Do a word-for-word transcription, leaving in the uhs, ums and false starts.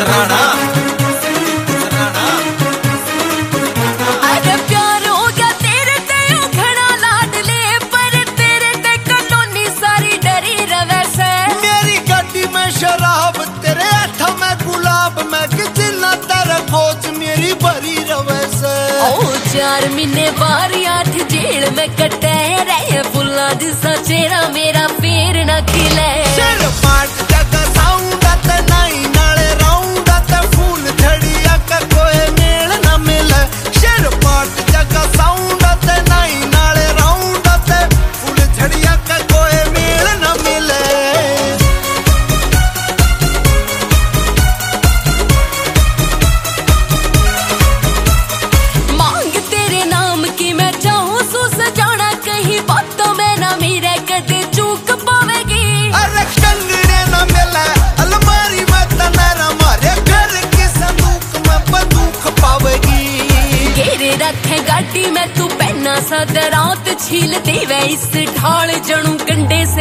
सराना अरे प्यार हो गया तेरे ते घना लाडले, पर तेरे ते कटोनी सारी डरी रवे से। मेरी गाड़ी में शराब तेरे हथा में गुलाब, मैं जिला तेरा खोज मेरी भरी रवे से। ओ चार महीने बारी आठ जेल में कटे रहे, फुल्ला दिसा चेहरा मेरा फेर न खिले। सिर पाट जगह साउंड ते नहीं नाले राउंड ते फूल झड़िया का कोई मेल न मिले। सिर पाट जगह साउंड ते नहीं नाले राउंड ते फूल झड़िया का कोई मेल न मिले। मांग तेरे नाम की मैं चाहूं सू सजाना, कहीं बातों में ना मेरे कदे चूक पावेगी। अरे कंगने न मिले अलमारी में तनेरा मारे, घर की संदूक में बंदूक पावेगी। घेरे रखे गाड़ी में तू पहना सा दरात छील देवे, इस ढाल जणू गंडे